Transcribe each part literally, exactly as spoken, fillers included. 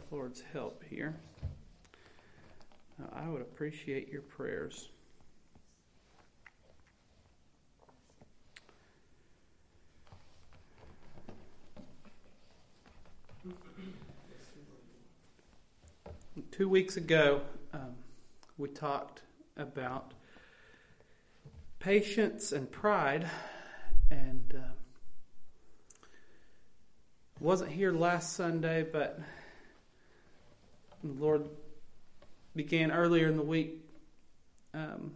Lord's help here. Uh, I would appreciate your prayers. Two weeks ago, um, we talked about patience and pride, and uh, wasn't here last Sunday, but the Lord began earlier in the week, um,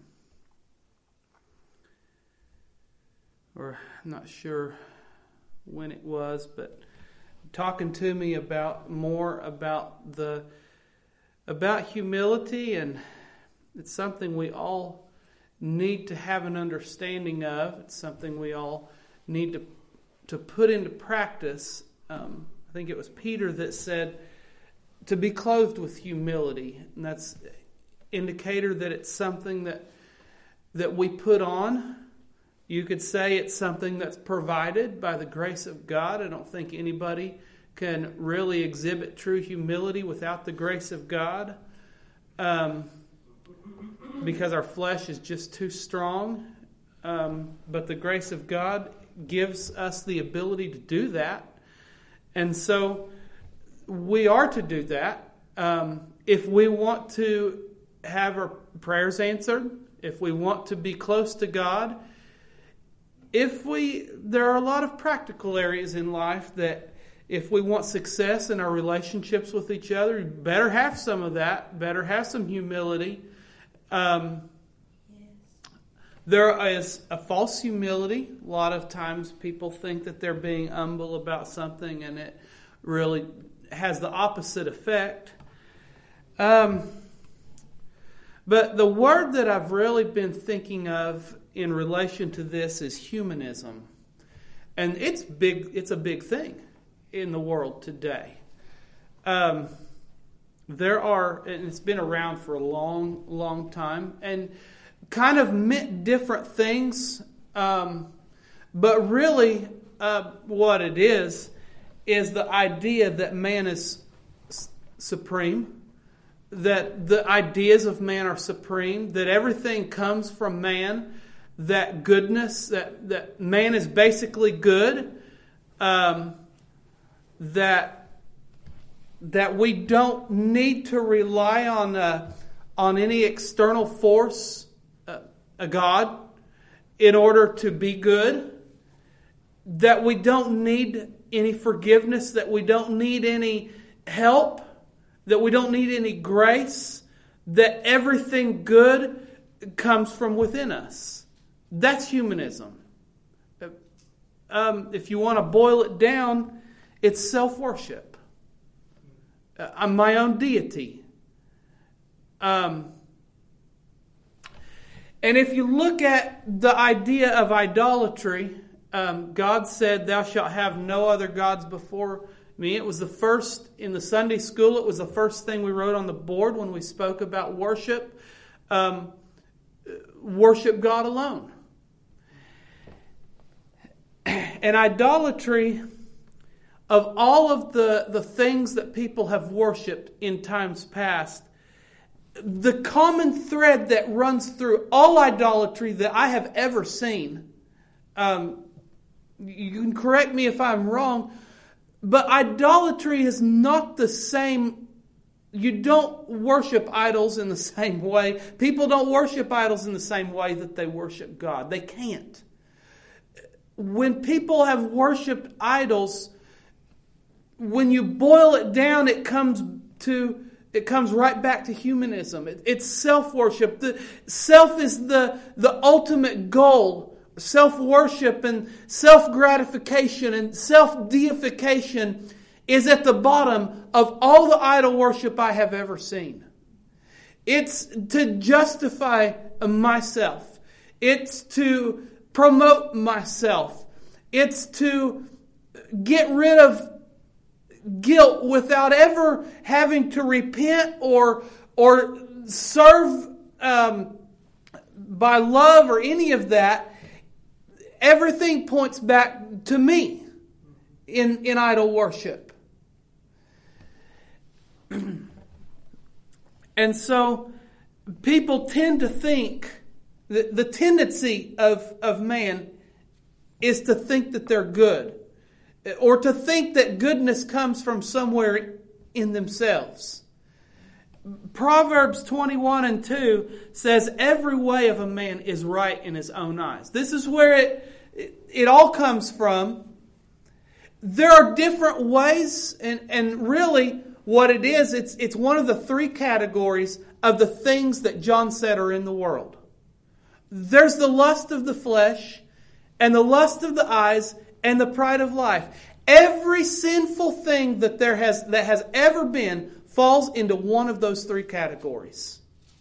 or I'm not sure when it was, but talking to me about more about the about humility, and it's something we all need to have an understanding of. It's something we all need to to put into practice. Um, I think it was Peter that said to be clothed with humility, and that's an indicator that it's something that that we put on. You could say it's something that's provided by the grace of God. I don't think anybody can really exhibit true humility without the grace of God, um, because our flesh is just too strong. Um, but the grace of God gives us the ability to do that. And so we are to do that. Um, if we want to have our prayers answered, if we want to be close to God, if we, there are a lot of practical areas in life that if we want success in our relationships with each other, you better have some of that, better have some humility. Um, yes. There is a false humility. A lot of times people think that they're being humble about something, and it really has the opposite effect. Um, but the word that I've really been thinking of in relation to this is humanism. And it's big. It's a big thing in the world today. Um, there are, and it's been around for a long, long time, and kind of meant different things. Um, but really, uh, what it is, is the idea that man is s- supreme, that the ideas of man are supreme, that everything comes from man, that goodness, that, that man is basically good, um, that that we don't need to rely on uh, on any external force, uh, a God, in order to be good, that we don't need any forgiveness, that we don't need any help, that we don't need any grace, that everything good comes from within us. That's humanism. Um, if you want to boil it down, it's self-worship. Uh, I'm my own deity. Um, and if you look at the idea of idolatry, um, God said, "Thou shalt have no other gods before me." It was the first, in the Sunday school, it was the first thing we wrote on the board when we spoke about worship. Um, worship God alone. And idolatry, of all of the, the things that people have worshipped in times past, the common thread that runs through all idolatry that I have ever seen, um, you can correct me if I'm wrong, but idolatry is not the same. You don't worship idols in the same way. People don't worship idols in the same way that they worship God. They can't. When people have worshipped idols, when you boil it down, it comes to it comes right back to humanism. It, it's self-worship. The self is the the ultimate goal. Self-worship and self-gratification and self-deification is at the bottom of all the idol worship I have ever seen. It's to justify myself. It's to promote myself. It's to get rid of guilt without ever having to repent or or serve um, by love or any of that. Everything points back to me in, in idol worship. And so people tend to think, the, the tendency of, of man is to think that they're good, or to think that goodness comes from somewhere in themselves. Proverbs twenty-one and two says every way of a man is right in his own eyes. This is where it, it, it all comes from. There are different ways, and, and really what it is, it's, it's one of the three categories of the things that John said are in the world. There's the lust of the flesh, and the lust of the eyes, and the pride of life. Every sinful thing that there has that has ever been falls into one of those three categories.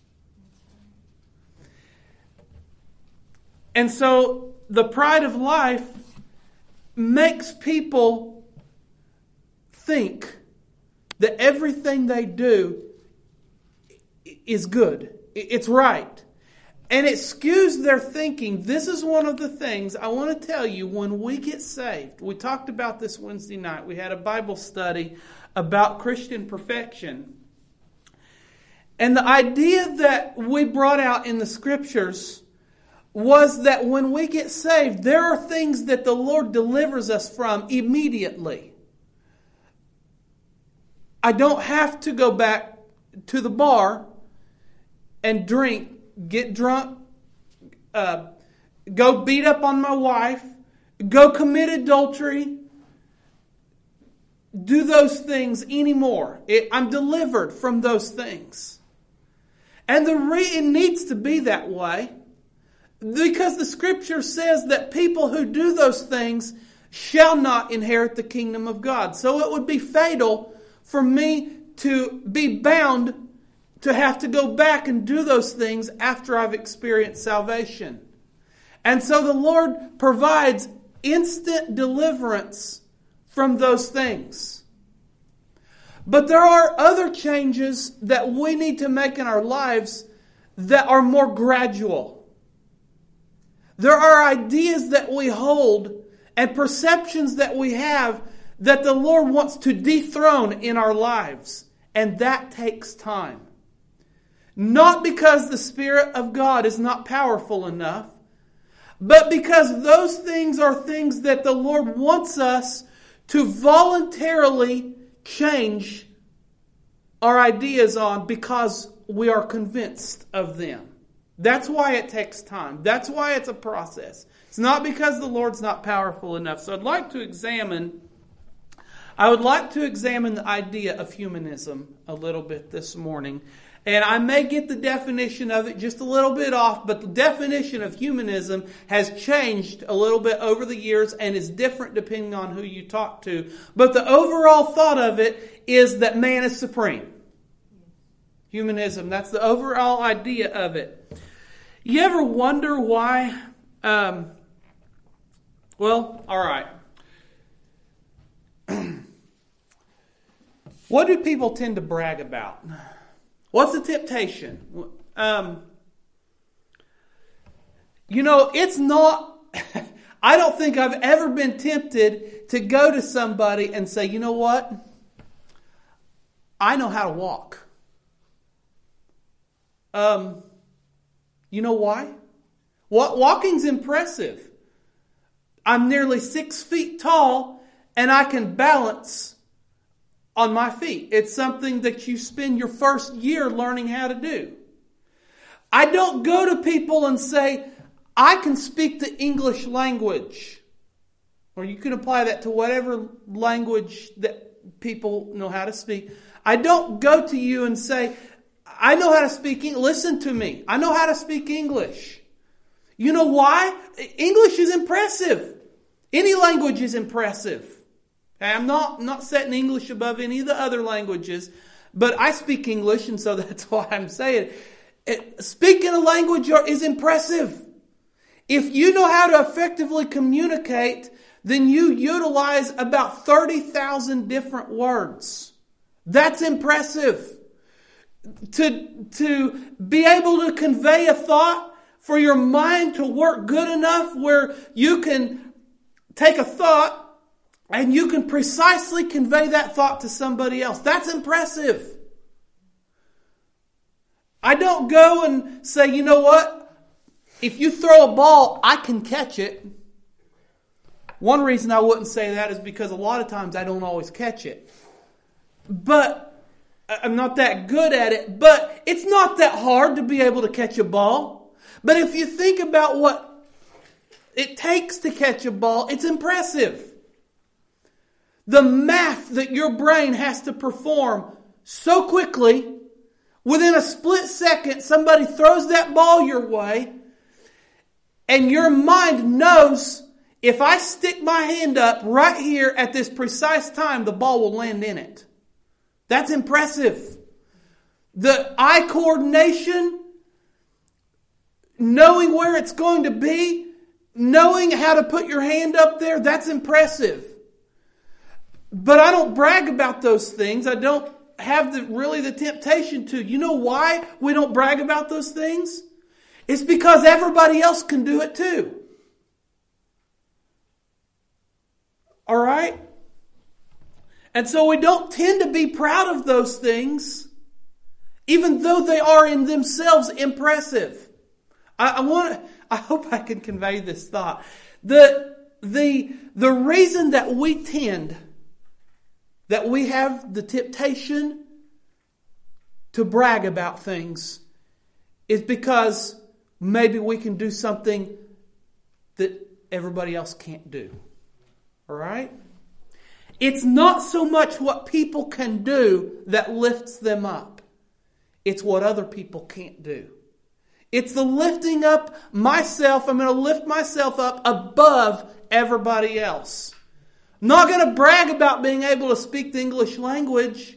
And so the pride of life makes people think that everything they do is good. It's right. And it skews their thinking. This is one of the things I want to tell you when we get saved. We talked about this Wednesday night. We had a Bible study about Christian perfection. And the idea that we brought out in the Scriptures was that when we get saved, there are things that the Lord delivers us from immediately. I don't have to go back to the bar and drink, get drunk, uh, go beat up on my wife, go commit adultery, do those things anymore. It, I'm delivered from those things. And the re- it needs to be that way because the Scripture says that people who do those things shall not inherit the kingdom of God. So it would be fatal for me to be bound to have to go back and do those things after I've experienced salvation. And so the Lord provides instant deliverance from those things. But there are other changes that we need to make in our lives that are more gradual. There are ideas that we hold and perceptions that we have that the Lord wants to dethrone in our lives. And that takes time. Not because the Spirit of God is not powerful enough, but because those things are things that the Lord wants us to voluntarily change our ideas on because we are convinced of them. That's why it takes time. That's why it's a process. It's not because the Lord's not powerful enough. So I'd like to examine, I would like to examine the idea of humanism a little bit this morning. And I may get the definition of it just a little bit off, but the definition of humanism has changed a little bit over the years and is different depending on who you talk to. But the overall thought of it is that man is supreme. Humanism, that's the overall idea of it. You ever wonder why? Um, well, all right. What do people tend to brag about? What's the temptation? Um, you know, it's not, I don't think I've ever been tempted to go to somebody and say, you know what? I know how to walk. Um, you know why? Walking's impressive. I'm nearly six feet tall and I can balance on my feet. It's something that you spend your first year learning how to do. I don't go to people and say, I can speak the English language. Or you can apply that to whatever language that people know how to speak. I don't go to you and say, I know how to speak English. Listen to me. I know how to speak English. You know why? English is impressive. Any language is impressive. I'm not, not setting English above any of the other languages, but I speak English, and so that's why I'm saying it. Speaking a language is impressive. If you know how to effectively communicate, then you utilize about thirty thousand different words. That's impressive. To, to be able to convey a thought, for your mind to work good enough where you can take a thought and you can precisely convey that thought to somebody else. That's impressive. I don't go and say, you know what? If you throw a ball, I can catch it. One reason I wouldn't say that is because a lot of times I don't always catch it. But I'm not that good at it. But it's not that hard to be able to catch a ball. But if you think about what it takes to catch a ball, it's impressive. The math that your brain has to perform so quickly, within a split second, somebody throws that ball your way, and your mind knows, if I stick my hand up right here at this precise time, the ball will land in it. That's impressive. The eye coordination, knowing where it's going to be, knowing how to put your hand up there, that's impressive. But I don't brag about those things. I don't have the, really the temptation to. You know why we don't brag about those things? It's because everybody else can do it too. All right? And so we don't tend to be proud of those things, even though they are in themselves impressive. I, I want to, I hope I can convey this thought. The, the, the reason that we tend, that we have the temptation to brag about things, is because maybe we can do something that everybody else can't do. All right? It's not so much what people can do that lifts them up. It's what other people can't do. It's the lifting up myself. I'm going to lift myself up above everybody else. I'm not going to brag about being able to speak the English language.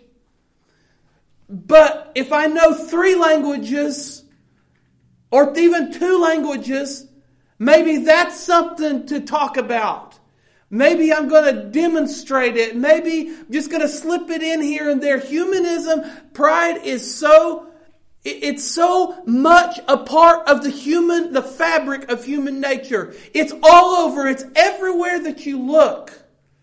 But if I know three languages, or even two languages, maybe that's something to talk about. Maybe I'm going to demonstrate it. Maybe I'm just going to slip it in here and there. Humanism, pride is so, it's so much a part of the human, the fabric of human nature. It's all over. It's everywhere that you look.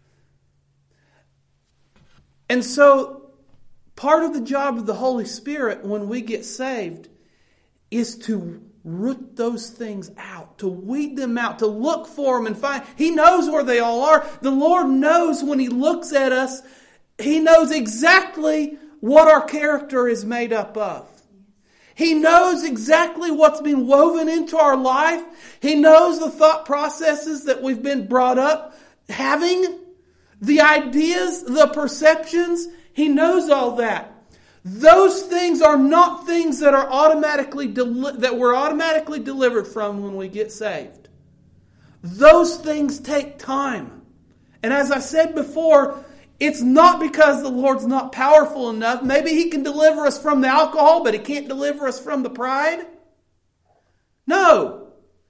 And so part of the job of the Holy Spirit when we get saved is to root those things out, to weed them out, to look for them and find. He knows where they all are. The Lord knows when He looks at us, He knows exactly what our character is made up of. He knows exactly what's been woven into our life. He knows the thought processes that we've been brought up having, the ideas, the perceptions. He knows all that. Those things are not things that are automatically deli- that we're automatically delivered from when we get saved. Those things take time. And as I said before, it's not because the Lord's not powerful enough. Maybe He can deliver us from the alcohol, but He can't deliver us from the pride. No.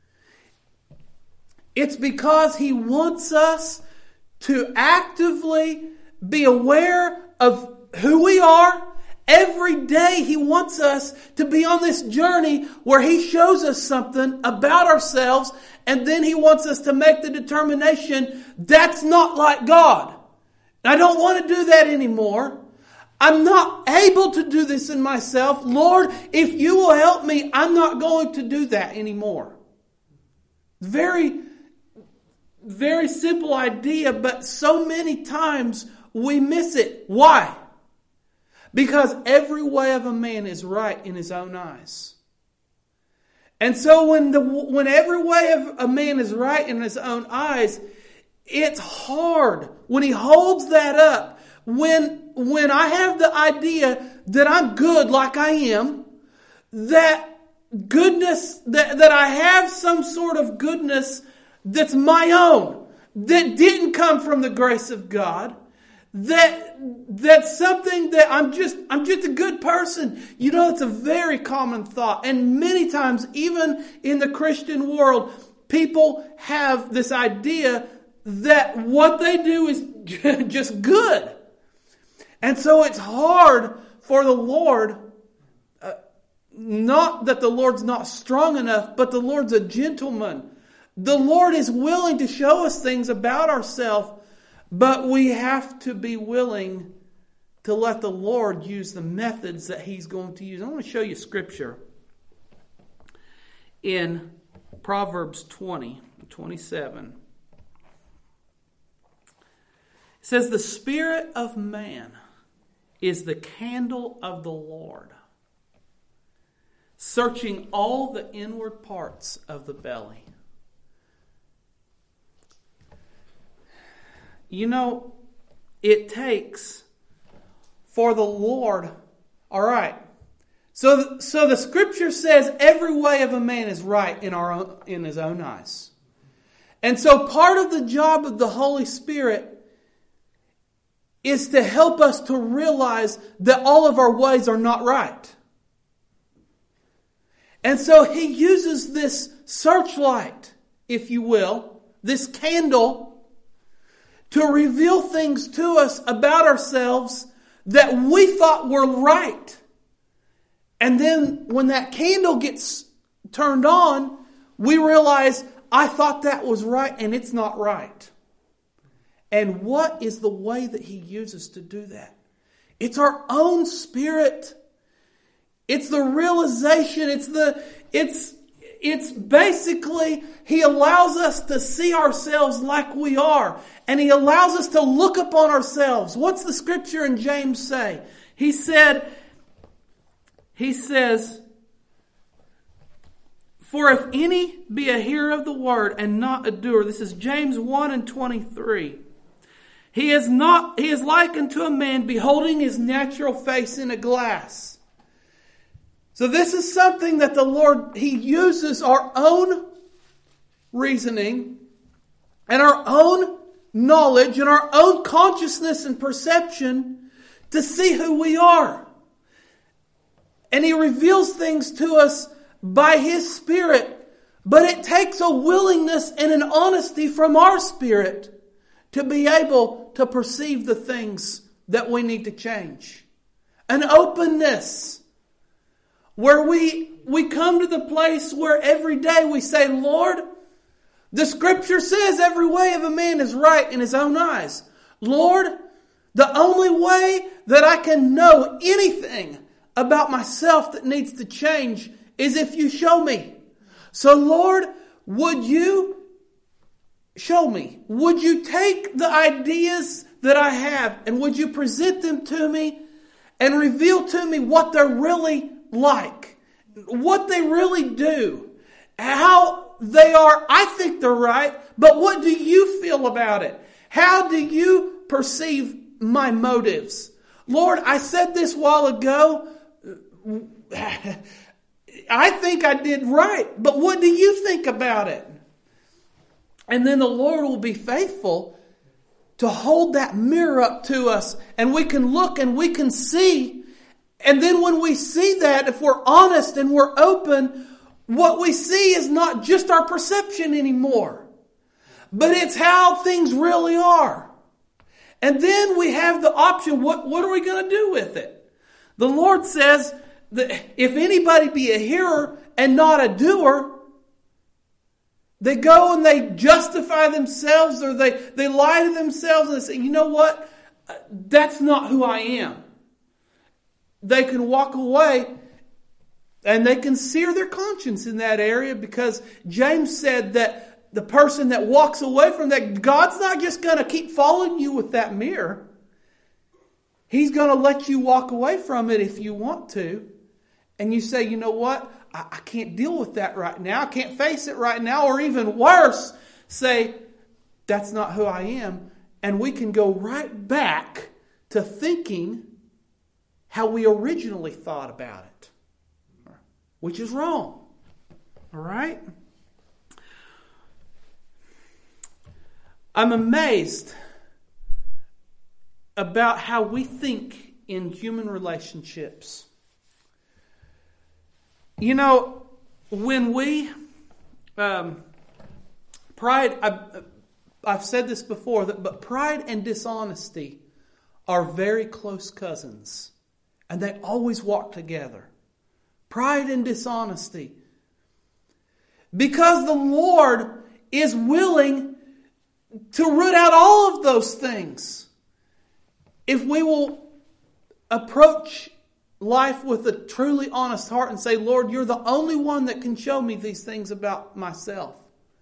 It's because He wants us to actively be aware of who we are. Every day He wants us to be on this journey where He shows us something about ourselves, and then He wants us to make the determination, that's not like God. I don't want to do that anymore. I'm not able to do this in myself. Lord, if You will help me, I'm not going to do that anymore. Very, very simple idea, but so many times we miss it. Why? Because every way of a man is right in his own eyes. And so when the when every way of a man is right in his own eyes, it's hard when he holds that up. When when I have the idea that I'm good like I am, that goodness, that, that I have some sort of goodness that's my own, that didn't come from the grace of God, that that's something that I'm just I'm just a good person. You know, it's a very common thought. And many times, even in the Christian world, people have this idea that what they do is just good. And so it's hard for the Lord, uh, not that the Lord's not strong enough, but the Lord's a gentleman. The Lord is willing to show us things about ourselves, but we have to be willing to let the Lord use the methods that He's going to use. I want to show you Scripture in Proverbs twenty, twenty-seven. It says, the spirit of man is the candle of the Lord, searching all the inward parts of the belly. You know, it takes for the Lord, all right. So, so the Scripture says every way of a man is right in our own, in his own eyes. And so part of the job of the Holy Spirit is to help us to realize that all of our ways are not right. And so He uses this searchlight, if you will, this candle, to reveal things to us about ourselves that we thought were right. And then when that candle gets turned on, we realize, I thought that was right and it's not right. And what is the way that He uses to do that? It's our own spirit. It's the realization. It's the, it's, it's basically, He allows us to see ourselves like we are. And He allows us to look upon ourselves. What's the Scripture in James say? He said, He says, for if any be a hearer of the word and not a doer, this is James one and twenty-three. He is not, he is likened to a man beholding his natural face in a glass. So this is something that the Lord, He uses our own reasoning and our own knowledge and our own consciousness and perception to see who we are. And He reveals things to us by His Spirit. But it takes a willingness and an honesty from our spirit to be able to perceive the things that we need to change. An openness where we, we come to the place where every day we say, Lord, the Scripture says every way of a man is right in his own eyes. Lord, the only way that I can know anything about myself that needs to change is if you show me. So Lord, would you show me? Would you take the ideas that I have and would you present them to me and reveal to me what they're really like? What they really do? How they are, I think they're right, but what do you feel about it? How do you perceive my motives? Lord, I said this a while ago. I think I did right, but what do you think about it? And then the Lord will be faithful to hold that mirror up to us and we can look and we can see. And then when we see that, if we're honest and we're open, what we see is not just our perception anymore, but it's how things really are. And then we have the option, what, what are we going to do with it? The Lord says that if anybody be a hearer and not a doer, they go and they justify themselves or they, they lie to themselves and they say, you know what? That's not who I am. They can walk away and they can sear their conscience in that area because James said that the person that walks away from that, God's not just going to keep following you with that mirror. He's going to let you walk away from it if you want to. And you say, you know what? I, I can't deal with that right now. I can't face it right now. Or even worse, say, that's not who I am. And we can go right back to thinking how we originally thought about it, which is wrong. All right? I'm amazed about how we think in human relationships. You know, when we, um, pride, I've, I've said this before, that, but pride and dishonesty are very close cousins. And they always walk together. Pride and dishonesty. Because the Lord is willing to root out all of those things. If we will approach life with a truly honest heart and say, Lord, you're the only one that can show me these things about myself.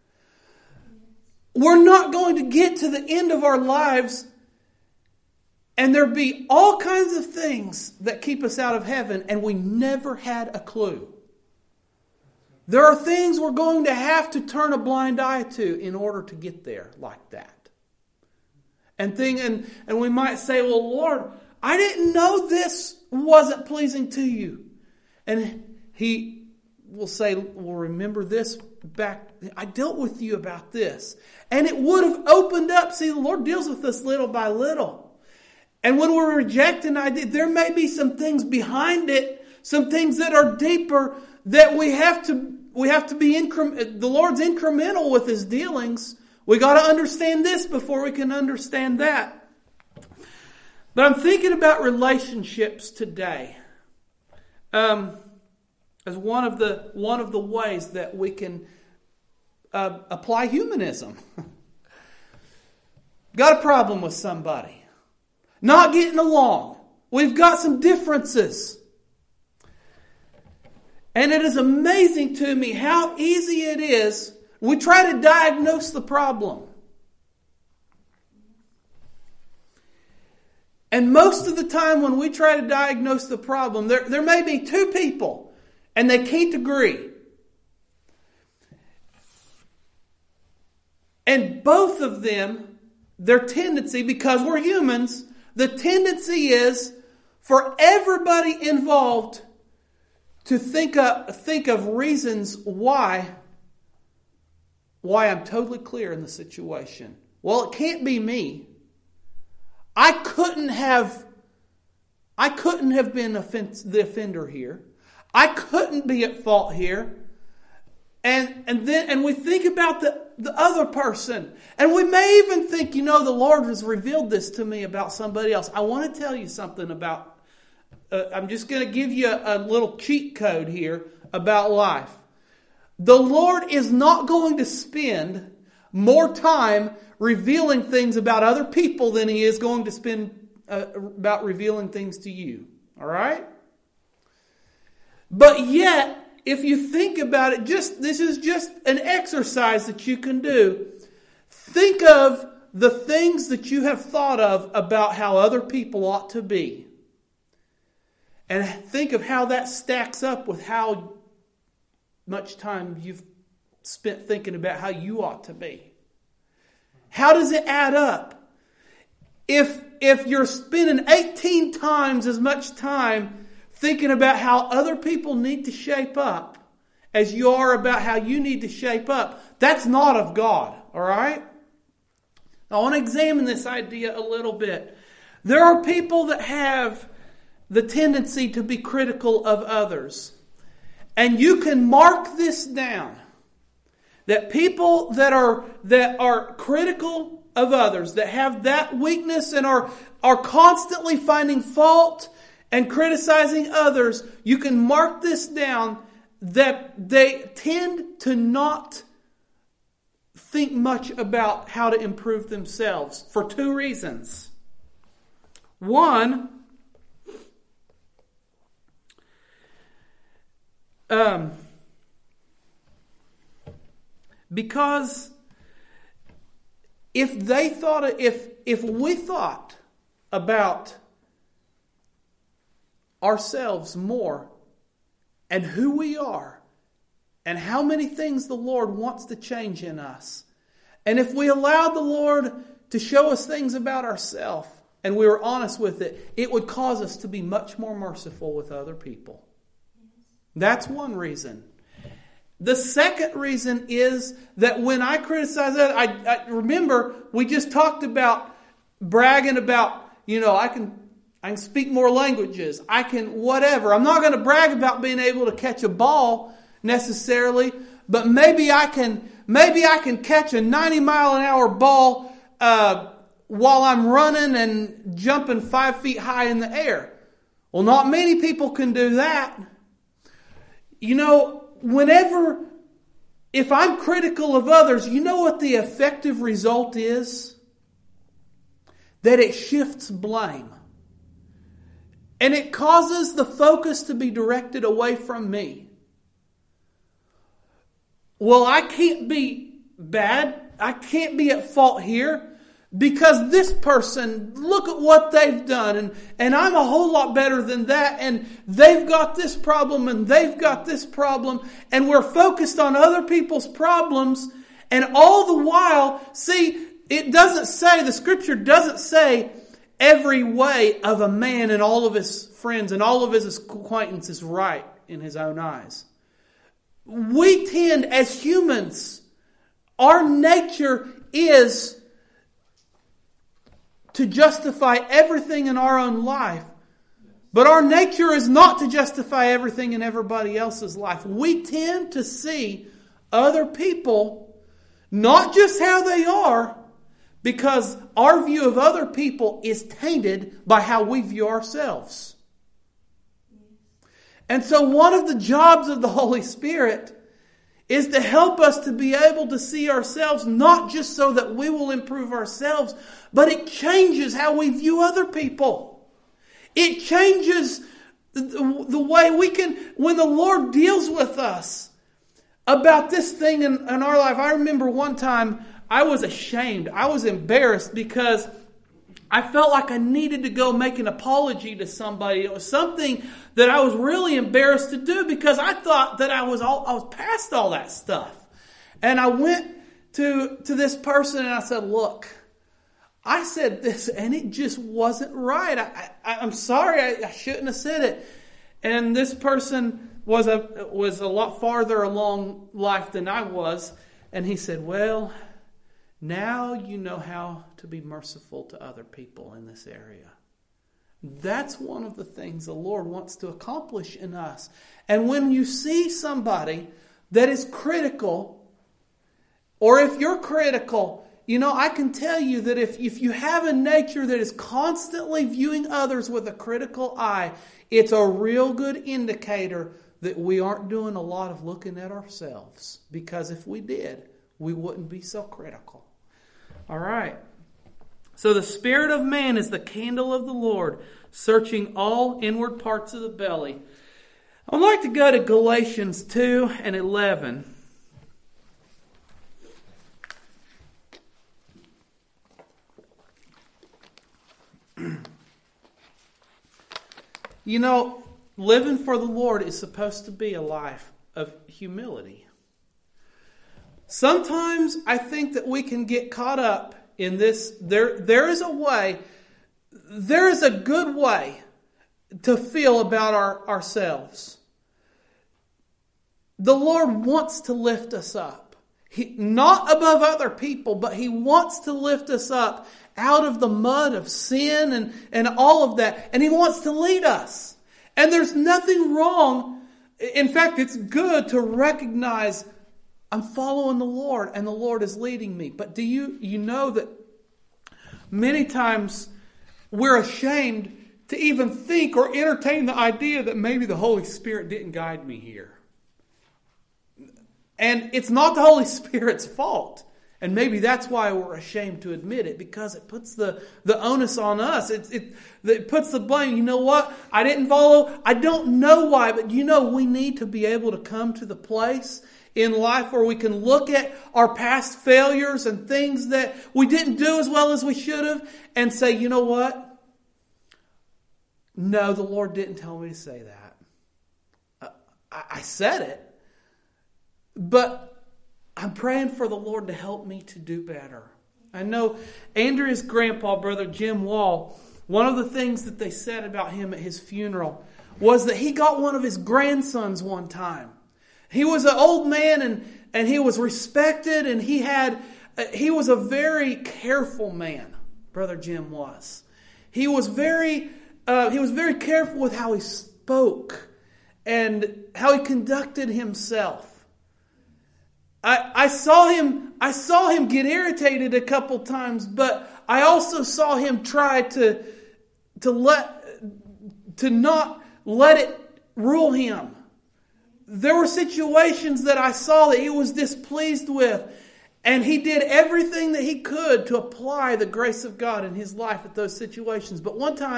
We're not going to get to the end of our lives and there be all kinds of things that keep us out of heaven and we never had a clue. There are things we're going to have to turn a blind eye to in order to get there like that. And thing, and, and we might say, well, Lord, I didn't know this wasn't pleasing to you. And He will say, well, remember this back. I dealt with you about this. And it would have opened up. See, the Lord deals with us little by little. And when we're rejecting idea, there may be some things behind it, some things that are deeper that we have to we have to be incre- the Lord's incremental with His dealings. We got to understand this before we can understand that. But I'm thinking about relationships today, um, as one of the one of the ways that we can uh, apply humanism. Got a problem with somebody, not getting along. We've got some differences. And it is amazing to me how easy it is. We try to diagnose the problem. And most of the time when we try to diagnose the problem, there, there may be two people and they can't agree. And both of them, their tendency, because we're humans, the tendency is for everybody involved to think of, think of reasons why, why I'm totally clear in the situation. Well, it can't be me. I couldn't have, I couldn't have been offense, the offender here. I couldn't be at fault here. And and then and we think about the, the other person. And we may even think, you know, the Lord has revealed this to me about somebody else. I want to tell you something about, uh, I'm just going to give you a, a little cheat code here about life. The Lord is not going to spend more time revealing things about other people than He is going to spend uh, about revealing things to you. All right? But yet, if you think about it, just this is just an exercise that you can do. Think of the things that you have thought of about how other people ought to be. And think of how that stacks up with how much time you've spent thinking about how you ought to be. How does it add up? If, if you're spending eighteen times as much time thinking about how other people need to shape up as you are about how you need to shape up, that's not of God, all right? I want to examine this idea a little bit. There are people that have the tendency to be critical of others. And you can mark this down. That people that are that are critical of others, that have that weakness and are, are constantly finding fault and criticizing others, you can mark this down that they tend to not think much about how to improve themselves for two reasons. One, um, because if they thought, if if we thought about ourselves more and who we are and how many things the Lord wants to change in us, and if we allowed the Lord to show us things about ourselves and we were honest with it, it would cause us to be much more merciful with other people. That's one reason. The second reason is that when I criticize that, I, I remember we just talked about bragging about, you know, I can I can speak more languages. I can whatever. I'm not going to brag about being able to catch a ball necessarily, but maybe I can maybe I can catch a ninety mile an hour ball uh, while I'm running and jumping five feet high in the air. Well, not many people can do that. You know, whenever, if I'm critical of others, you know what the effective result is? That it shifts blame. and it causes the focus to be directed away from me. Well, I can't be bad. I can't be at fault here because this person, look at what they've done, and, and I'm a whole lot better than that, and they've got this problem and they've got this problem, and we're focused on other people's problems, and all the while, see, it doesn't say, the Scripture doesn't say every way of a man and all of his friends and all of his acquaintances right in his own eyes. We tend, as humans, our nature is to justify everything in our own life. But our nature is not to justify everything in everybody else's life. We tend to see other people not just how they are, because our view of other people is tainted by how we view ourselves. And so one of the jobs of the Holy Spirit is to help us to be able to see ourselves, not just so that we will improve ourselves, but it changes how we view other people. It changes the, the way we can, when the Lord deals with us about this thing in, in our life. I remember one time I was ashamed. I was embarrassed because I felt like I needed to go make an apology to somebody. It was something that I was really embarrassed to do because I thought that I was all I was past all that stuff. And I went to, to this person and I said, look, I said this and it just wasn't right. I, I, I'm sorry, I, I shouldn't have said it. And this person was a was a lot farther along life than I was. And he said, well, now you know how to be merciful to other people in this area. That's one of the things the Lord wants to accomplish in us. And when you see somebody that is critical, or if you're critical, you know, I can tell you that if, if you have a nature that is constantly viewing others with a critical eye, it's a real good indicator that we aren't doing a lot of looking at ourselves. Because if we did, we wouldn't be so critical. All right. So the spirit of man is the candle of the Lord, searching all inward parts of the belly. I'd like to go to Galatians two and eleven. You know, living for the Lord is supposed to be a life of humility. Sometimes I think that we can get caught up in this. There, there is a way, there is a good way to feel about our, ourselves. The Lord wants to lift us up. He, not above other people, but He wants to lift us up out of the mud of sin and, and all of that. And He wants to lead us. And there's nothing wrong. In fact, it's good to recognize I'm following the Lord and the Lord is leading me. But do you, you know that many times we're ashamed to even think or entertain the idea that maybe the Holy Spirit didn't guide me here. And it's not the Holy Spirit's fault. And maybe that's why we're ashamed to admit it, because it puts the, the onus on us. It, it, it puts the blame. You know what? I didn't follow. I don't know why, but you know, we need to be able to come to the place in life where we can look at our past failures and things that we didn't do as well as we should have and say, you know what? No, the Lord didn't tell me to say that. Uh, I, I said it, but I'm praying for the Lord to help me to do better. I know Andrea's grandpa, Brother Jim Wall, one of the things that they said about him at his funeral was that he got one of his grandsons one time. He was an old man and, and he was respected, and he had he was a very careful man, Brother Jim was. He was very uh, he was very careful with how he spoke and how he conducted himself. I, I saw him I saw him get irritated a couple times, but I also saw him try to to let to not let it rule him. There were situations that I saw that he was displeased with, and he did everything that he could to apply the grace of God in his life at those situations. But one time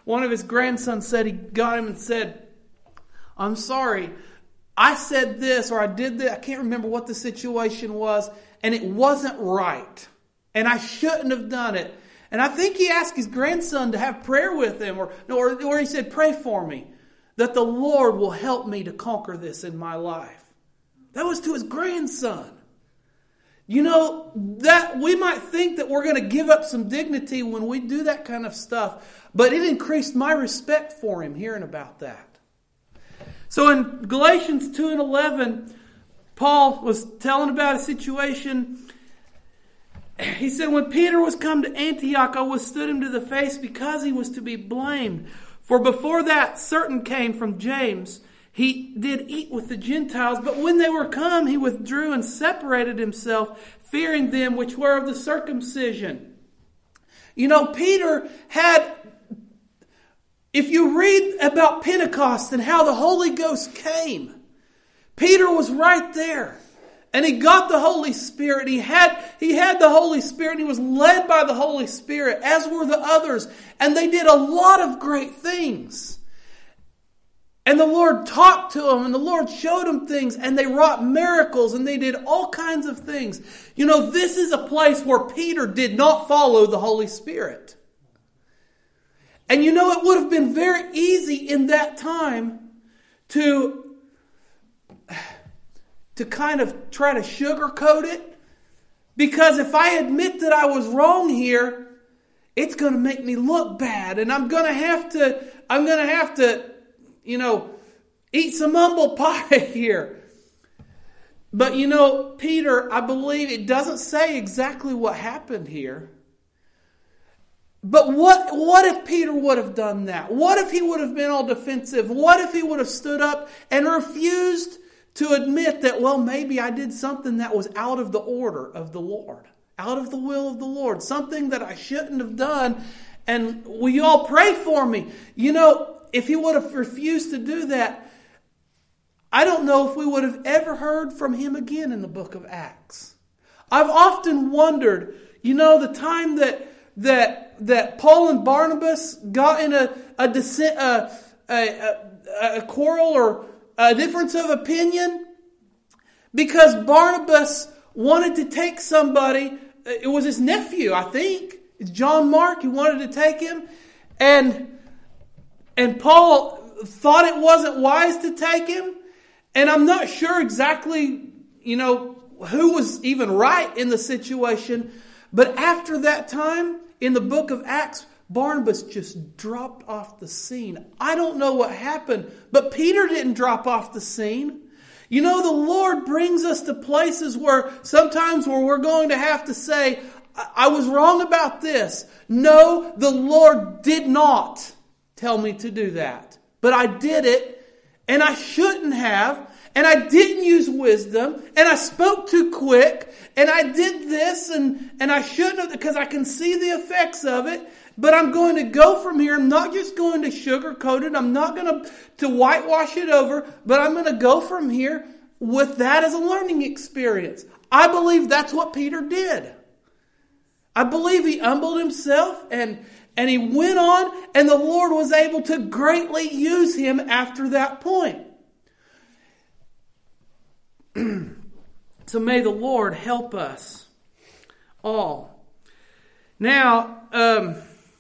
one of his grandsons said, he got him and said, I'm sorry, I said this or I did that. I can't remember what the situation was, and it wasn't right. And I shouldn't have done it. And I think he asked his grandson to have prayer with him, or, or, or he said, pray for me, that the Lord will help me to conquer this in my life. That was to his grandson. You know, that we might think that we're going to give up some dignity when we do that kind of stuff, but it increased my respect for him hearing about that. So in Galatians two and eleven, Paul was telling about a situation. He said, when Peter was come to Antioch, I withstood him to the face because he was to be blamed. For before that, certain came from James. He did eat with the Gentiles, but when they were come, he withdrew and separated himself, fearing them which were of the circumcision. You know, Peter had, if you read about Pentecost and how the Holy Ghost came, Peter was right there. And he got the Holy Spirit. He had, he had the Holy Spirit. He was led by the Holy Spirit, as were the others. And they did a lot of great things. And the Lord talked to them, and the Lord showed them things, and they wrought miracles, and they did all kinds of things. You know, this is a place where Peter did not follow the Holy Spirit. And you know, it would have been very easy in that time to... to kind of try to sugarcoat it. Because if I admit that I was wrong here, it's going to make me look bad. And I'm going to have to, I'm going to have to, you know, eat some humble pie here. But you know, Peter, I believe it doesn't say exactly what happened here. But what, what if Peter would have done that? What if he would have been all defensive? What if he would have stood up and refused to admit that, well, maybe I did something that was out of the order of the Lord, out of the will of the Lord, something that I shouldn't have done, and will you all pray for me? You know, if he would have refused to do that, I don't know if we would have ever heard from him again in the book of Acts. I've often wondered, you know, the time that that that Paul and Barnabas got in a a, dissent, a, a, a, a quarrel or a difference of opinion, because Barnabas wanted to take somebody. It was his nephew, I think. It's John Mark. He wanted to take him. And, and Paul thought it wasn't wise to take him. And I'm not sure exactly, you know, who was even right in the situation. But after that time, in the book of Acts, Barnabas just dropped off the scene. I don't know what happened, but Peter didn't drop off the scene. You know, the Lord brings us to places where sometimes where we're going to have to say, I was wrong about this. No, the Lord did not tell me to do that. But I did it, and I shouldn't have, and I didn't use wisdom, and I spoke too quick, and I did this, and, and I shouldn't have, because I can see the effects of it. But I'm going to go from here. I'm not just going to sugarcoat it. I'm not going to, to whitewash it over. But I'm going to go from here with that as a learning experience. I believe that's what Peter did. I believe he humbled himself and, and he went on. And the Lord was able to greatly use him after that point. So may the Lord help us all. Now, um...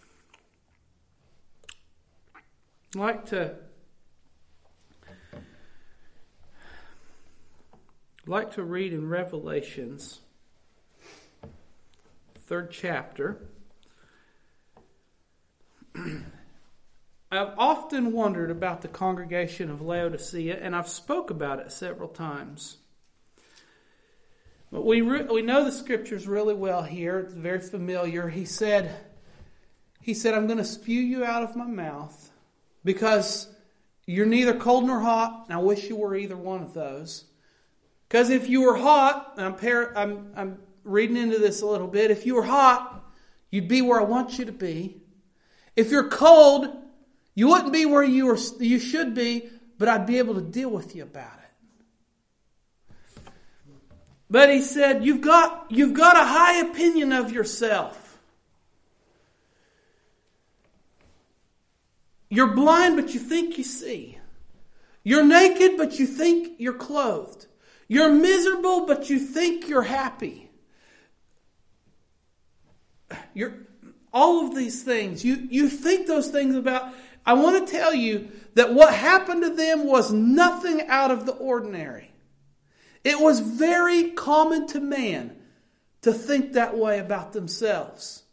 I'd like to like to read in Revelations, third chapter. I've often wondered about the congregation of Laodicea, and I've spoke about it several times. But we re- we know the scriptures really well here. It's very familiar. He said, he said, I'm going to spew you out of my mouth. Because you're neither cold nor hot, and I wish you were either one of those. Because if you were hot, and I'm, par- I'm, I'm reading into this a little bit, if you were hot, you'd be where I want you to be. If you're cold, you wouldn't be where you were, you should be, but I'd be able to deal with you about it. But he said, you've got, you've got a high opinion of yourself. You're blind, but you think you see. You're naked, but you think you're clothed. You're miserable, but you think you're happy. You're, all of these things, you, you think those things about. I want to tell you that what happened to them was nothing out of the ordinary. It was very common to man to think that way about themselves.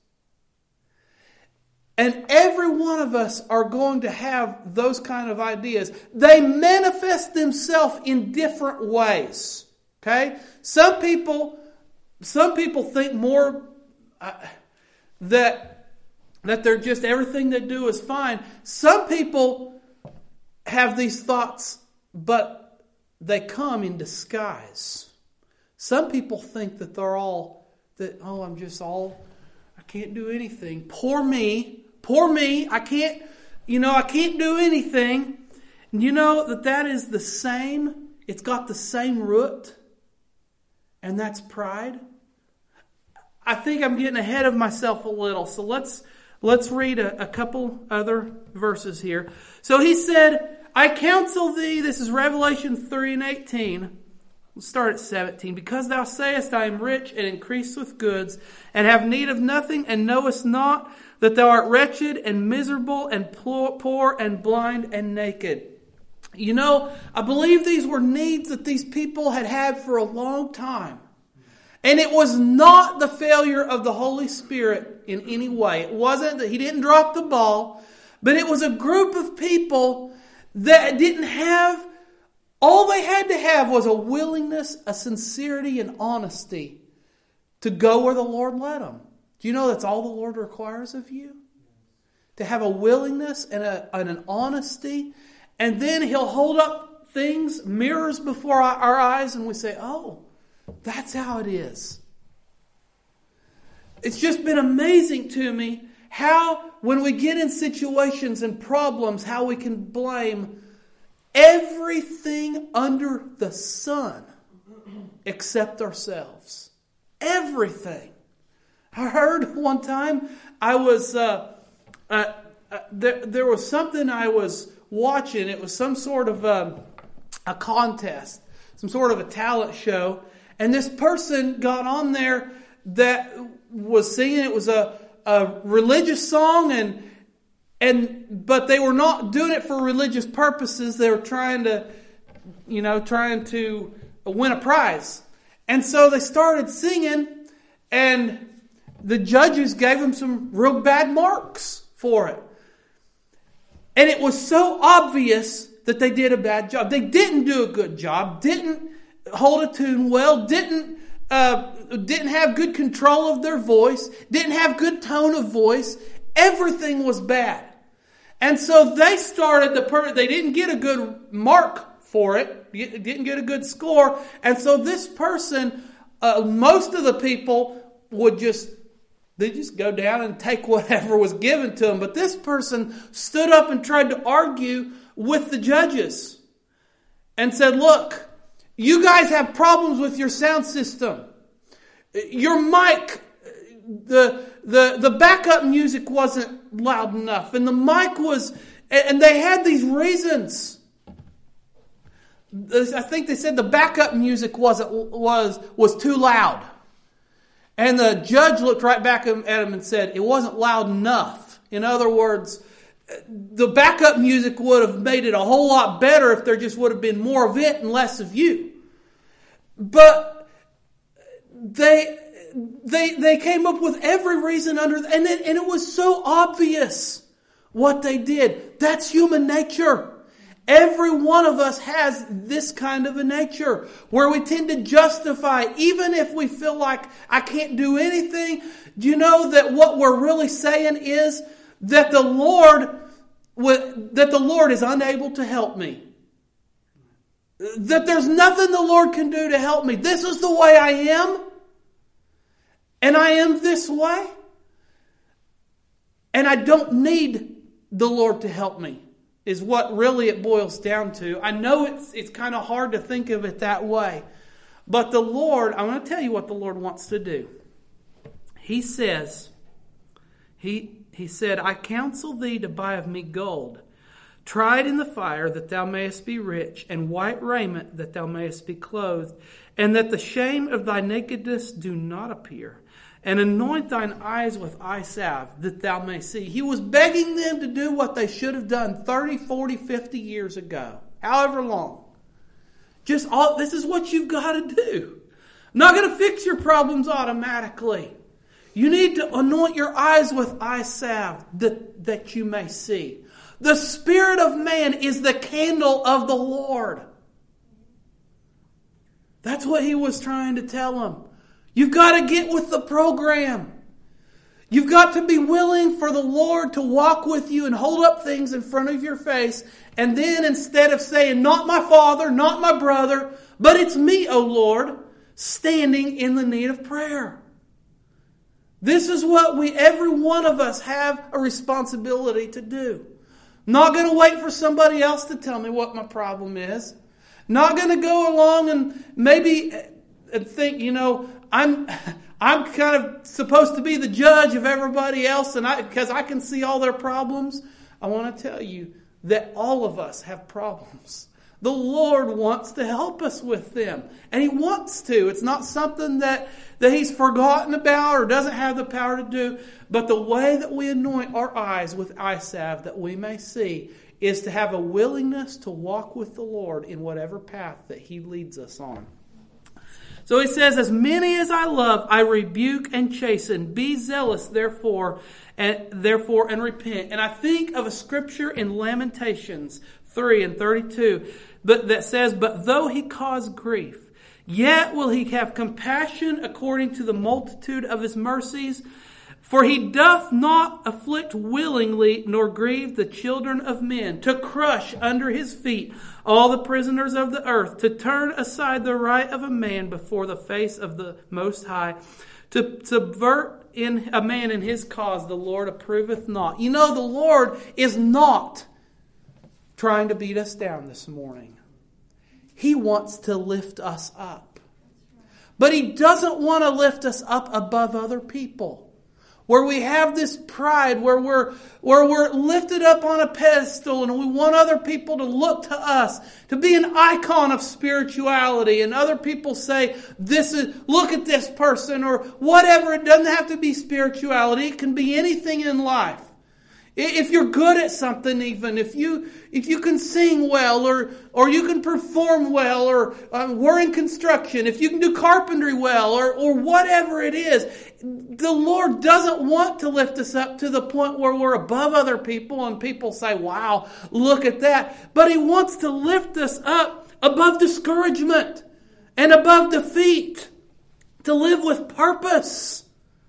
And every one of us are going to have those kind of ideas. They manifest themselves in different ways. Okay? Some people, some people think more uh, that, that they're just everything they do is fine. Some people have these thoughts, but they come in disguise. Some people think that they're all, that, oh, I'm just all, I can't do anything. Poor me. Poor me. I can't, you know, I can't do anything. And you know that that is the same, it's got the same root. And that's pride. I think I'm getting ahead of myself a little. So let's, let's read a, a couple other verses here. So he said, I counsel thee, this is Revelation three and eighteen. We'll start at seventeen. Because thou sayest, I am rich and increased with goods, and have need of nothing, and knowest not that thou art wretched and miserable and poor and blind and naked. You know, I believe these were needs that these people had had for a long time. And it was not the failure of the Holy Spirit in any way. It wasn't that he didn't drop the ball, but it was a group of people that didn't have, all they had to have was a willingness, a sincerity, and honesty to go where the Lord led them. Do you know that's all the Lord requires of you? To have a willingness and, a, and an honesty. And then He'll hold up things, mirrors before our, our eyes, and we say, oh, that's how it is. It's just been amazing to me how, when we get in situations and problems, how we can blame everything under the sun except ourselves. Everything. I heard one time, I was, uh, uh, uh, there, there was something I was watching. It was some sort of a, a contest, some sort of a talent show. And this person got on there that was singing. It was a a religious song, and and but they were not doing it for religious purposes. They were trying to, you know, trying to win a prize. And so they started singing, and the judges gave them some real bad marks for it. And it was so obvious that they did a bad job. They didn't do a good job, didn't hold a tune well, didn't Uh, didn't have good control of their voice, didn't have good tone of voice. Everything was bad. And so they started, the per- they didn't get a good mark for it, didn't get a good score. And so this person, uh, most of the people would just, they just go down and take whatever was given to them. But this person stood up and tried to argue with the judges and said, look, you guys have problems with your sound system. Your mic, the the the backup music wasn't loud enough, and the mic was, and they had these reasons. I think they said the backup music wasn't was was too loud, and the judge looked right back at him and said it wasn't loud enough. In other words, the backup music would have made it a whole lot better if there just would have been more of it and less of you. But they they they came up with every reason under, and it, and it was so obvious what they did. That's human nature. Every one of us has this kind of a nature where we tend to justify, even if we feel like I can't do anything. Do you know that what we're really saying is that the Lord that the Lord is unable to help me? That there's nothing the Lord can do to help me. This is the way I am. And I am this way. And I don't need the Lord to help me, is what really it boils down to. I know it's it's kind of hard to think of it that way. But the Lord, I'm going to tell you what the Lord wants to do. He says, He He said, I counsel thee to buy of me gold tried in the fire, that thou mayest be rich, and white raiment, that thou mayest be clothed, and that the shame of thy nakedness do not appear. And anoint thine eyes with eye salve, that thou may see. He was begging them to do what they should have done thirty, forty, fifty years ago. However long. Just all, this is what you've got to do. I'm not going to fix your problems automatically. You need to anoint your eyes with eye salve, that, that you may see. The spirit of man is the candle of the Lord. That's what he was trying to tell them. You've got to get with the program. You've got to be willing for the Lord to walk with you and hold up things in front of your face. And then instead of saying, not my father, not my brother, but it's me, O Lord, standing in the need of prayer. This is what we, every one of us, have a responsibility to do. Not going to wait for somebody else to tell me what my problem is. Not going to go along and maybe think, you know, I'm I'm kind of supposed to be the judge of everybody else, and I because I can see all their problems. I want to tell you that all of us have problems. The Lord wants to help us with them. And He wants to. It's not something that, that He's forgotten about or doesn't have the power to do. But the way that we anoint our eyes with eye salve that we may see is to have a willingness to walk with the Lord in whatever path that He leads us on. So He says, as many as I love, I rebuke and chasten. Be zealous, therefore, and therefore and repent. And I think of a scripture in Lamentations three and thirty-two but that says, but though he cause grief, yet will he have compassion according to the multitude of his mercies. For he doth not afflict willingly, nor grieve the children of men, to crush under his feet all the prisoners of the earth, to turn aside the right of a man before the face of the Most High, to subvert in a man in his cause, the Lord approveth not. You know, the Lord is not trying to beat us down this morning. He wants to lift us up. But He doesn't want to lift us up above other people. Where we have this pride, where we're where we're lifted up on a pedestal and we want other people to look to us, to be an icon of spirituality, and other people say, "This is look at this person," or whatever. It doesn't have to be spirituality. It can be anything in life. If you're good at something, even if you if you can sing well, or or you can perform well, or uh, we're in construction, if you can do carpentry well, or or whatever it is, the Lord doesn't want to lift us up to the point where we're above other people and people say, "Wow, look at that!" But He wants to lift us up above discouragement and above defeat, to live with purpose,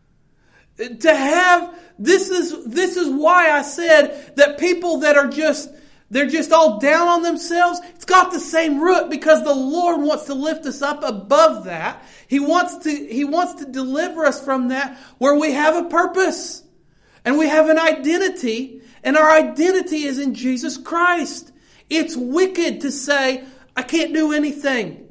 to have. This is this is why I said that people that are just they're just all down on themselves, it's got the same root, because the Lord wants to lift us up above that. He wants to He wants to deliver us from that, where we have a purpose and we have an identity, and our identity is in Jesus Christ. It's wicked to say, I can't do anything.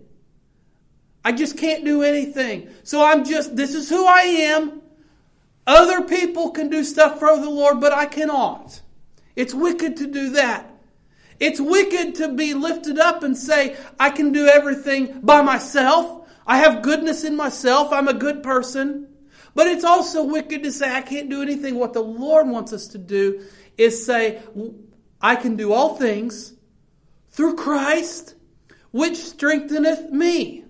I just can't do anything. So I'm just this is who I am. Other people can do stuff for the Lord, but I cannot. It's wicked to do that. It's wicked to be lifted up and say, I can do everything by myself. I have goodness in myself. I'm a good person. But it's also wicked to say, I can't do anything. What the Lord wants us to do is say, I can do all things through Christ, which strengtheneth me.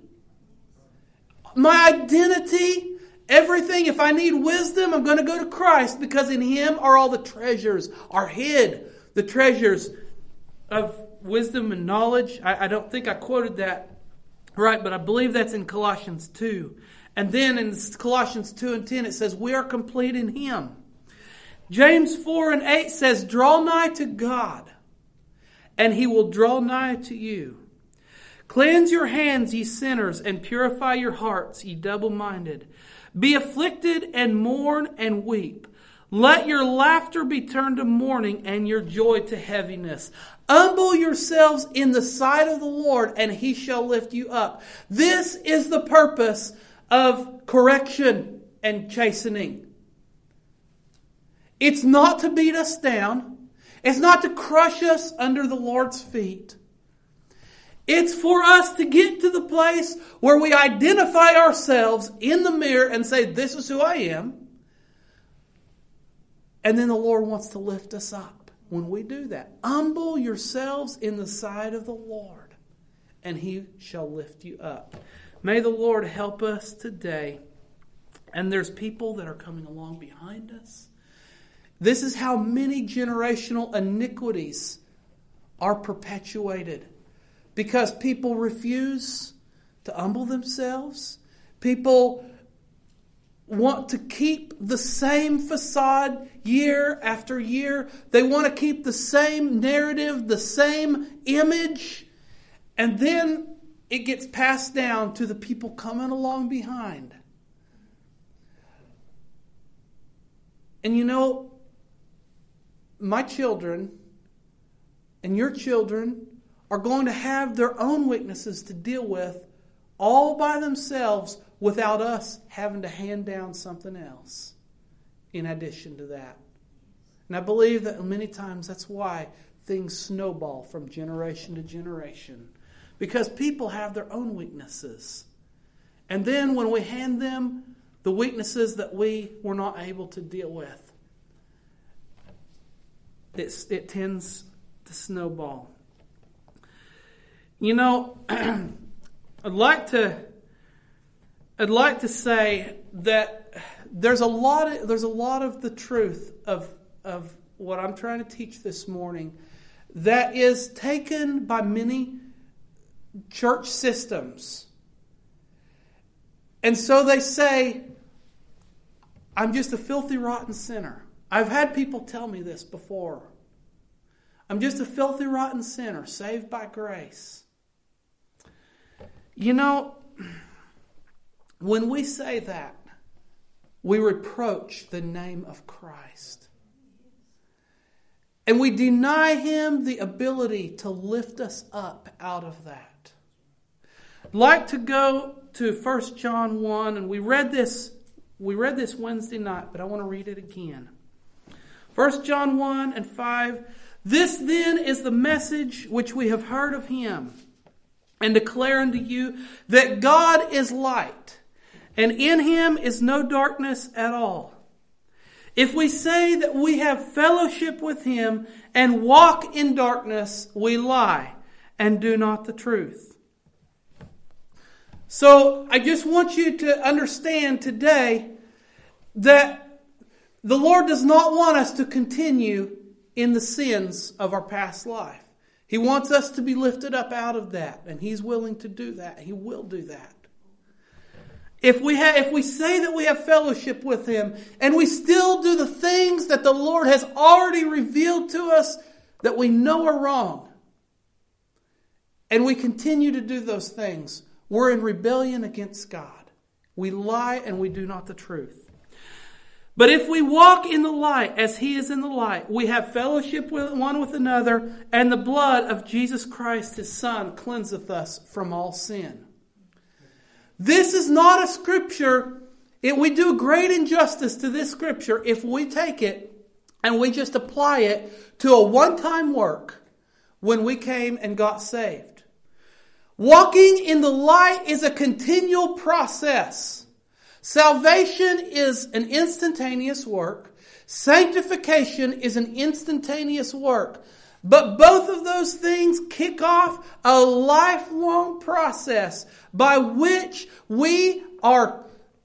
My identity, everything, if I need wisdom, I'm going to go to Christ, because in Him are all the treasures, are hid. The treasures of wisdom and knowledge. I, I don't think I quoted that right, but I believe that's in Colossians two. And then in Colossians two and ten it says, we are complete in Him. James four and eight says, draw nigh to God, and He will draw nigh to you. Cleanse your hands, ye sinners, and purify your hearts, ye double-minded. Be afflicted and mourn and weep. Let your laughter be turned to mourning and your joy to heaviness. Humble yourselves in the sight of the Lord, and He shall lift you up. This is the purpose of correction and chastening. It's not to beat us down. It's not to crush us under the Lord's feet. It's for us to get to the place where we identify ourselves in the mirror and say, this is who I am. And then the Lord wants to lift us up when we do that. Humble yourselves in the sight of the Lord, and He shall lift you up. May the Lord help us today. And there's people that are coming along behind us. This is how many generational iniquities are perpetuated. Because people refuse to humble themselves. People want to keep the same facade year after year. They want to keep the same narrative, the same image. And then it gets passed down to the people coming along behind. And you know, my children and your children are going to have their own weaknesses to deal with all by themselves without us having to hand down something else in addition to that. And I believe that many times that's why things snowball from generation to generation. Because people have their own weaknesses. And then when we hand them the weaknesses that we were not able to deal with, it's, it tends to snowball. You know, I'd like to I'd like to say that there's a lot of, there's a lot of the truth of of what I'm trying to teach this morning that is taken by many church systems. And so they say, I'm just a filthy, rotten sinner. I've had people tell me this before. I'm just a filthy, rotten sinner, saved by grace. You know, when we say that, we reproach the name of Christ. And we deny Him the ability to lift us up out of that. I'd like to go to First John one, and we read this, we read this Wednesday night, but I want to read it again. First John one and five. This then is the message which we have heard of Him, and declare unto you that God is light, and in Him is no darkness at all. If we say that we have fellowship with Him and walk in darkness, we lie and do not the truth. So I just want you to understand today that the Lord does not want us to continue in the sins of our past life. He wants us to be lifted up out of that, and He's willing to do that. He will do that. If we have, if we say that we have fellowship with Him, and we still do the things that the Lord has already revealed to us that we know are wrong, and we continue to do those things, we're in rebellion against God. We lie and we do not the truth. But if we walk in the light as He is in the light, we have fellowship with one with another, and the blood of Jesus Christ, His Son, cleanseth us from all sin. This is not a scripture. It, we do great injustice to this scripture if we take it and we just apply it to a one-time work when we came and got saved. Walking in the light is a continual process. Salvation is an instantaneous work. Sanctification is an instantaneous work. But both of those things kick off a lifelong process by which we are...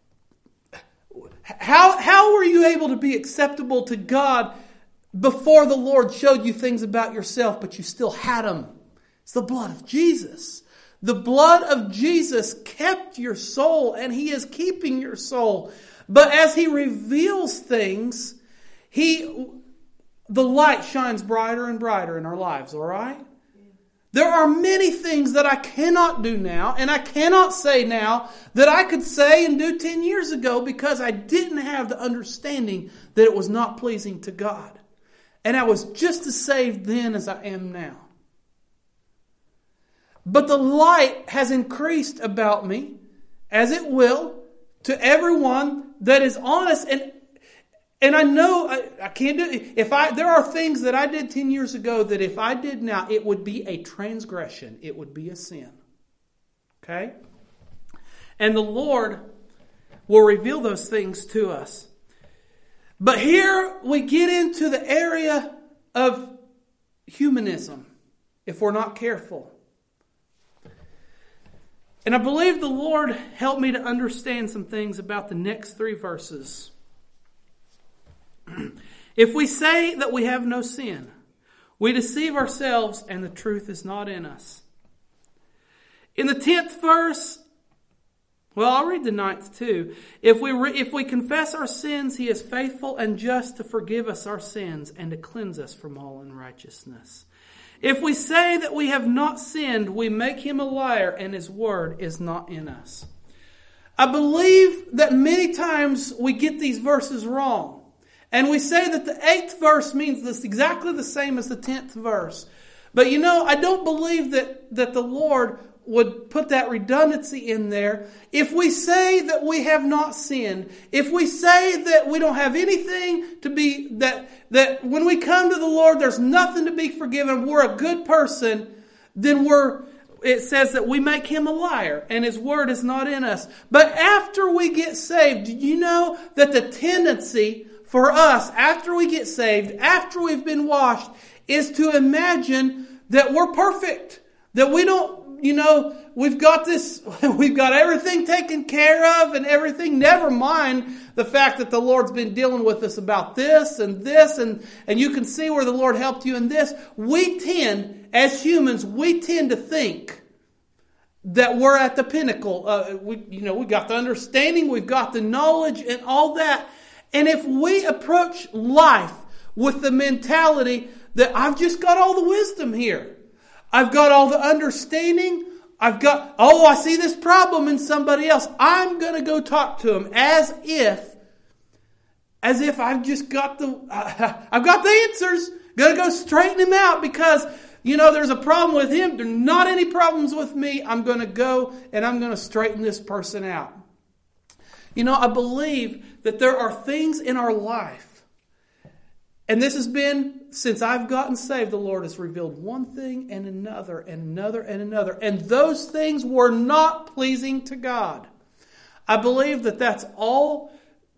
How, how were you able to be acceptable to God before the Lord showed you things about yourself, but you still had them? It's the blood of Jesus. The blood of Jesus kept your soul, and He is keeping your soul. But as He reveals things, He, the light shines brighter and brighter in our lives, all right? There are many things that I cannot do now, and I cannot say now that I could say and do ten years ago because I didn't have the understanding that it was not pleasing to God. And I was just as saved then as I am now. But the light has increased about me, as it will, to everyone that is honest. And, And I know I, I can't do it. If I, there are things that I did ten years ago that if I did now, it would be a transgression. It would be a sin. Okay? And the Lord will reveal those things to us. But here we get into the area of humanism, if we're not careful. And I believe the Lord helped me to understand some things about the next three verses. If we say that we have no sin, we deceive ourselves and the truth is not in us. In the tenth verse, well, I'll read the ninth too. If we re- if we confess our sins, He is faithful and just to forgive us our sins and to cleanse us from all unrighteousness. If we say that we have not sinned, we make Him a liar and His word is not in us. I believe that many times we get these verses wrong. And we say that the eighth verse means this exactly the same as the tenth verse. But you know, I don't believe that, that the Lord would put that redundancy in there. If we say that we have not sinned, if we say that we don't have anything to be, that, that when we come to the Lord, there's nothing to be forgiven, we're a good person, then we're, it says that we make Him a liar and His word is not in us. But after we get saved, did you know that the tendency for us, after we get saved, after we've been washed, is to imagine that we're perfect, that we don't, you know, we've got this, we've got everything taken care of and everything. Never mind the fact that the Lord's been dealing with us about this and this, and, and you can see where the Lord helped you in this. We tend, as humans, we tend to think that we're at the pinnacle. Uh, we, you know, we've got the understanding, we've got the knowledge and all that. And if we approach life with the mentality that I've just got all the wisdom here, I've got all the understanding. I've got, oh, I see this problem in somebody else. I'm going to go talk to him as if, as if I've just got the, uh, I've got the answers. Going to go straighten him out because, you know, there's a problem with him. There's not any problems with me. I'm going to go and I'm going to straighten this person out. You know, I believe that there are things in our life. And this has been, since I've gotten saved, the Lord has revealed one thing and another and another and another. And those things were not pleasing to God. I believe that that's all,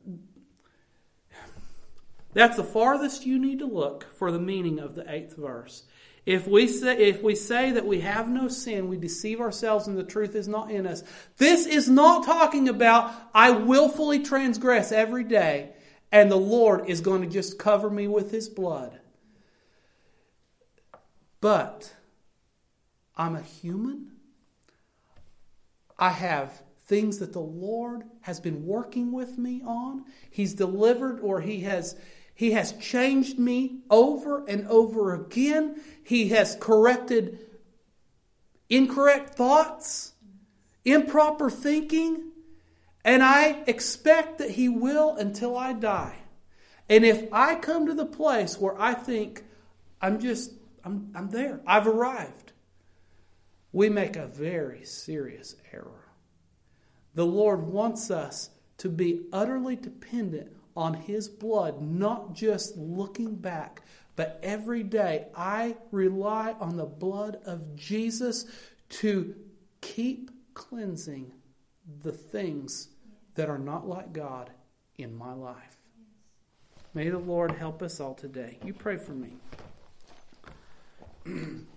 that's the farthest you need to look for the meaning of the eighth verse. If we say, if we say that we have no sin, we deceive ourselves and the truth is not in us. This is not talking about I willfully transgress every day and the Lord is going to just cover me with His blood. But I'm a human. I have things that the Lord has been working with me on. He's delivered or He has He has changed me over and over again. He has corrected incorrect thoughts, improper thinking. And I expect that He will until I die. And if I come to the place where I think, I'm just, I'm, I'm there, I've arrived, we make a very serious error. The Lord wants us to be utterly dependent on His blood, not just looking back, but every day I rely on the blood of Jesus to keep cleansing the things that are not like God in my life. May the Lord help us all today. You pray for me.